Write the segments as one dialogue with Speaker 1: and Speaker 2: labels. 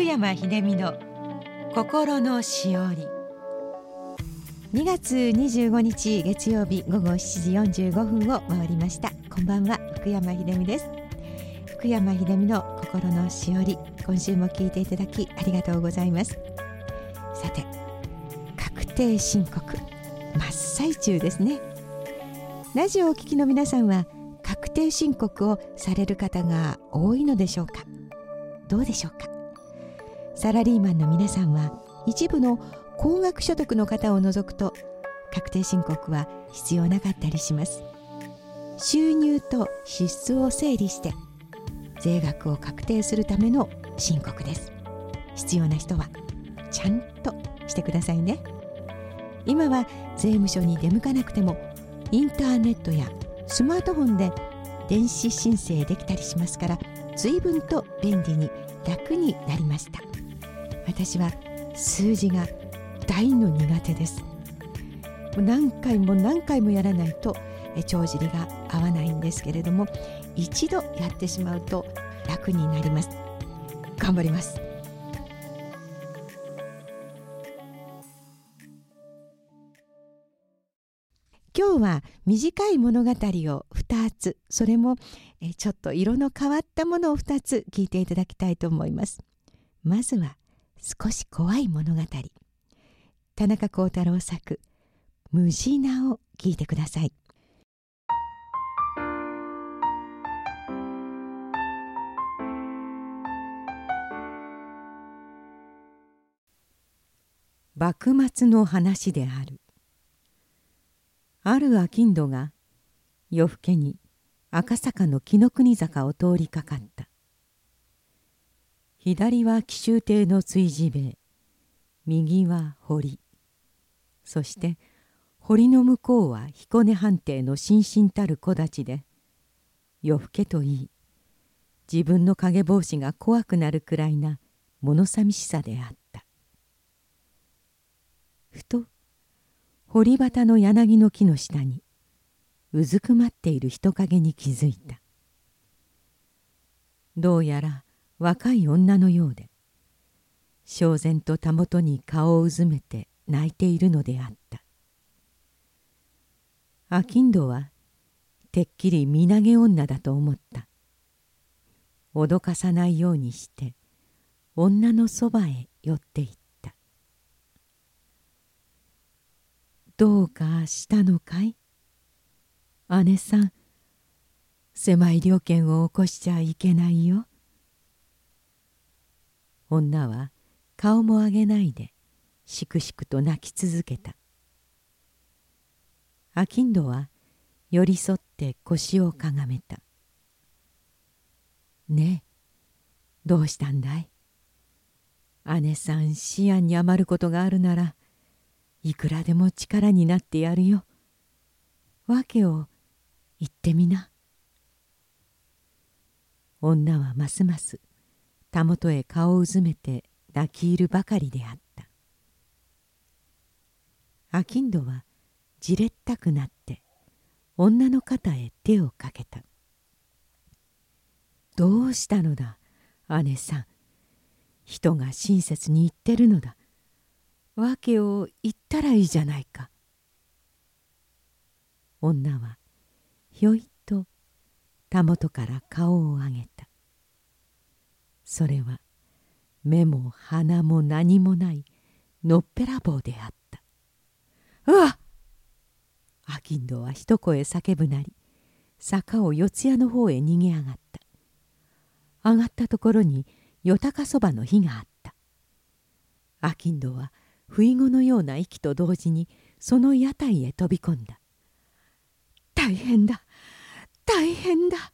Speaker 1: 山秀美の心のしおり。2月25日月曜日午後7時45分を回りました。こんばんは、福山秀美です。福山秀美の心のしおり、今週も聞いていただきありがとうございます。さて、確定申告真っ最中ですね。ラジオをお聞きの皆さんは確定申告をされる方が多いのでしょうか。どうでしょうか。サラリーマンの皆さんは一部の高額所得の方を除くと確定申告は必要なかったりします。収入と支出を整理して税額を確定するための申告です。必要な人はちゃんとしてくださいね。今は税務署に出向かなくてもインターネットやスマートフォンで電子申請できたりしますから、随分と便利に楽になりました。私は数字が大の苦手です。何回も何回もやらないと帳尻が合わないんですけれども、一度やってしまうと楽になります。頑張ります。今日は短い物語を2つ、それもちょっと色の変わったものを2つ聞いていただきたいと思います。まずは少し怖い物語、田中幸太郎作ムジナを聞いてください。幕末の話である。ある商人が夜更けに赤坂の紀ノ国坂を通りかかった。左は紀州邸の追事兵衛、右は堀、そして堀の向こうは彦根藩邸のしんしんたる木立で、夜更けといい自分の影帽子が怖くなるくらいな物寂しさであった。ふと堀端の柳の木の下にうずくまっている人影に気づいた。どうやら若い女のようで、小然とたもとに顔をうずめて泣いているのであった。商人はてっきり身投げ女だと思った。脅かさないようにして女のそばへ寄っていった。どうかしたのかい？姉さん、狭い了見を起こしちゃいけないよ。女は顔も上げないでしくしくと泣き続けた。商人は寄り添って腰をかがめた。ねえ、どうしたんだい？姉さん、思案に余ることがあるならいくらでも力になってやるよ。訳を言ってみな。女はますますたもとへ顔をうずめて泣き入るばかりであった。商人はじれったくなって女の肩へ手をかけた。どうしたのだ、姉さん。人が親切に言ってるのだ。訳を言ったらいいじゃないか。女はひょいとたもとから顔を上げた。それは目も鼻も何もないのっぺらぼうであった。うわっ！商人は一声叫ぶなり、坂を四谷の方へ逃げ上がった。上がったところによたかそばの火があった。商人は不意後のような息と同時にその屋台へ飛び込んだ。大変だ、大変だ。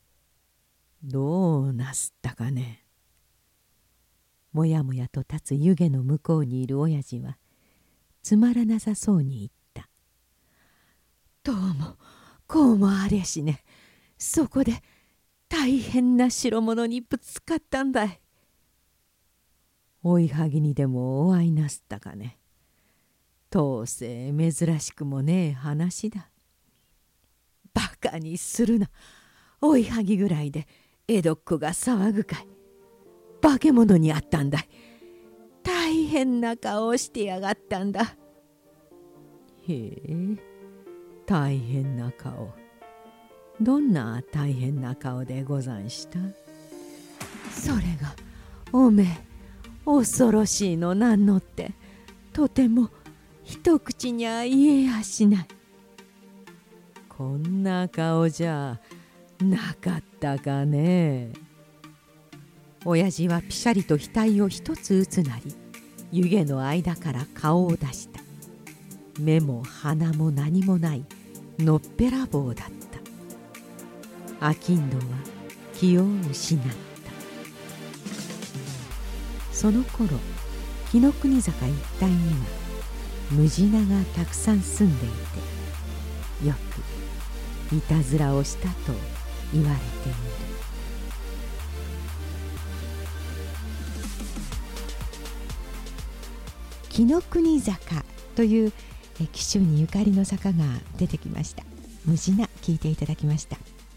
Speaker 1: どうなすったかね。もやもやと立つ湯気の向こうにいる親父はつまらなさそうに言った。どうもこうもありゃしね。そこで大変な代物にぶつかったんだい。追いはぎにでもお会いなすったかね。当世珍しくもねえ話だ。バカにするな。追いはぎぐらいで江戸っ子が騒ぐかい。
Speaker 2: 化け物にあったんだい。大変な顔をしてやがったんだ。へえ、大変な顔。どんな大変な顔でござんした？それがおめえ恐ろしいのなんのって、とても一口には言えやしない。こんな顔じゃなかったかね。親父はぴしゃりと額を一つ打つなり、湯気の間から顔を出した。目も鼻も何もないのっぺらぼうだった。商人は気を失った。その頃紀ノ国坂一帯にはムジナがたくさん住んでいて、よくいたずらをしたと言われている。紀ノ国坂という紀州にゆかりの坂が出てきました。ムジナ聞いていただきました。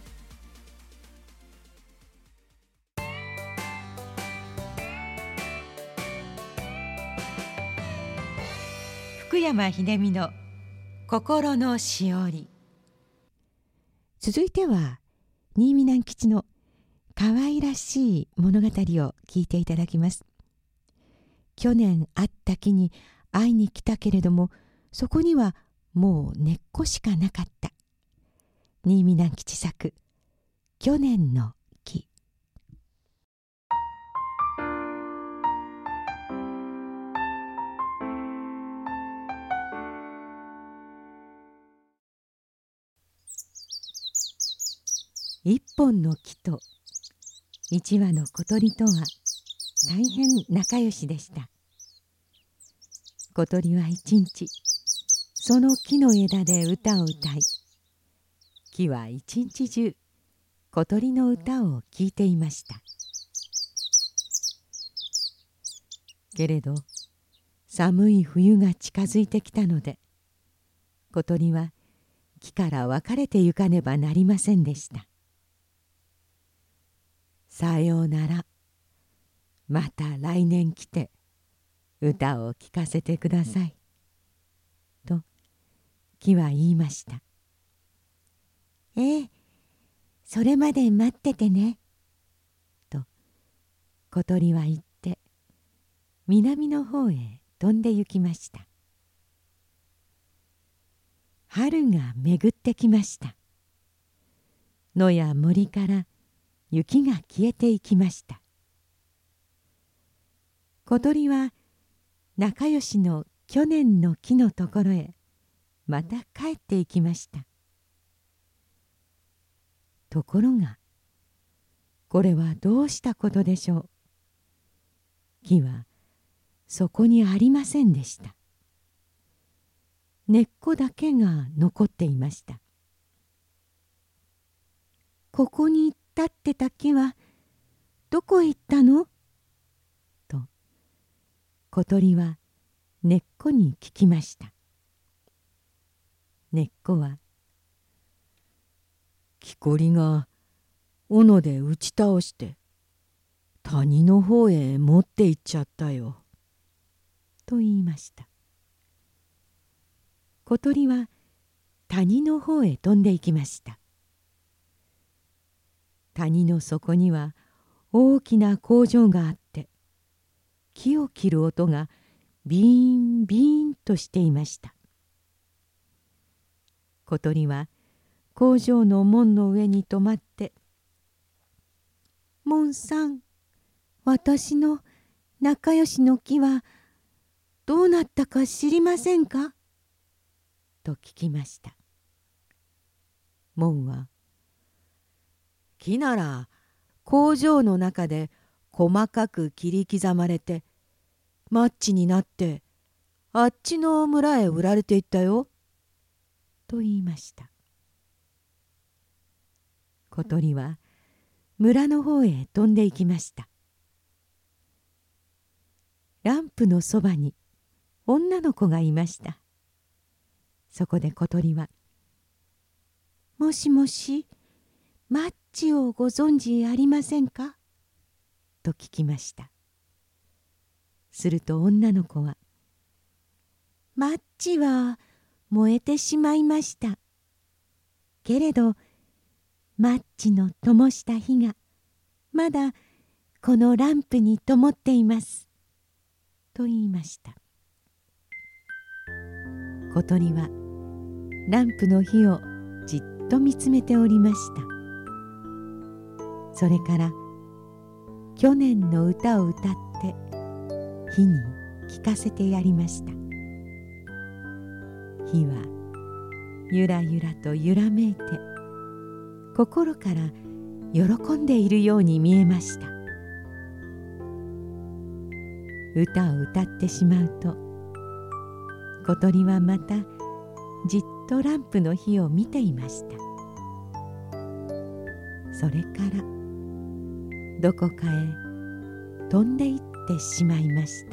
Speaker 1: 福山秀美の心のしおり。続いては新見南吉の可愛らしい物語を聞いていただきます。去年会った木に会いに来たけれども、そこにはもう根っこしかなかった。新見南吉作去年の木。一本の木と一羽の小鳥とは大変仲良しでした。小鳥は一日その木の枝で歌を歌い、木は一日中小鳥の歌を聞いていました。けれど寒い冬が近づいてきたので、小鳥は木から別れてゆかねばなりませんでした。さようなら、また来年来て歌を聴かせてください。と木は言いました。ええ、それまで待っててね。と小鳥は言って南の方へ飛んで行きました。春が巡ってきました。野や森から雪が消えていきました。小鳥は仲良しの去年の木のところへまた帰っていきました。ところがこれはどうしたことでしょう。木はそこにありませんでした。根っこだけが残っていました。ここに立ってた木はどこへ行ったの？と小鳥は根っこに聞きました。根っこは、木こりが斧で打ち倒して谷の方へ持って行っちゃったよ。と言いました。小鳥は谷の方へ飛んで行きました。谷の底には大きな工場があって、木を切る音がビーンビーンとしていました。小鳥は工場の門の上に止まって「門さん、私の仲良しの木はどうなったか知りませんか？」と聞きました。門は「木なら工場の中で細かく切り刻まれてマッチになってあっちの村へ売られていったよ」と言いました。小鳥は村の方へ飛んで行きました。ランプのそばに女の子がいました。そこで小鳥は「もしもし、マッチをご存じありませんか？」 と聞きました。すると女の子は、マッチは燃えてしまいました。けれどマッチの灯した火がまだこのランプに灯っています。と言いました。小鳥はランプの火をじっと見つめておりました。それから去年の歌を歌って火に聞かせてやりました。火はゆらゆらと揺らめいて心から喜んでいるように見えました。歌を歌ってしまうと小鳥はまたじっとランプの火を見ていました。それからどこかへ飛んでいってしまいました。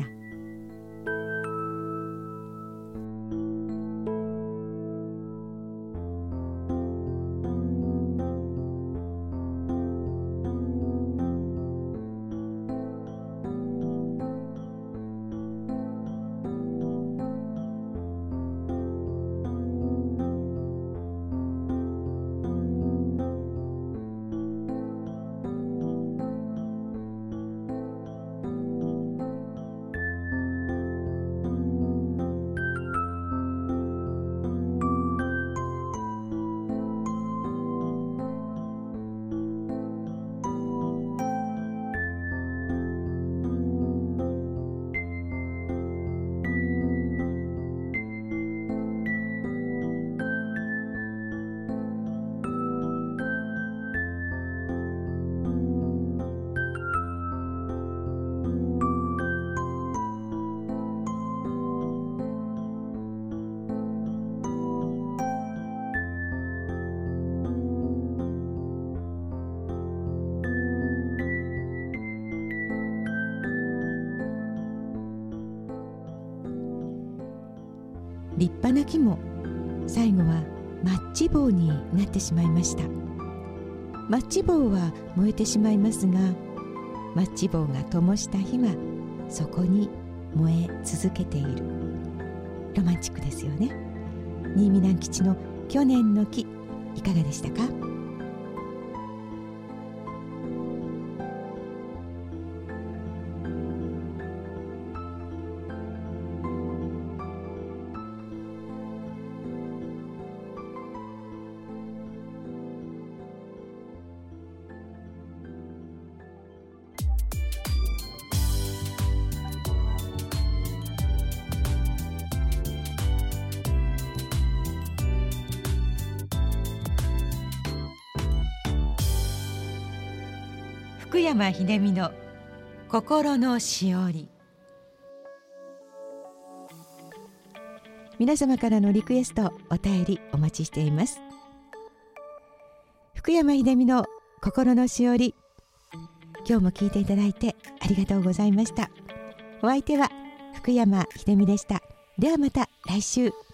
Speaker 1: 立派な木も最後はマッチ棒になってしまいました。マッチ棒は燃えてしまいますが、マッチ棒が灯した火はそこに燃え続けている。ロマンチックですよね。新見南吉の去年の木、いかがでしたか？福山秀美の心のしおり。皆様からのリクエスト、お便りお待ちしています。福山秀美の心のしおり、今日も聞いていただいてありがとうございました。お相手は福山秀美でした。ではまた来週。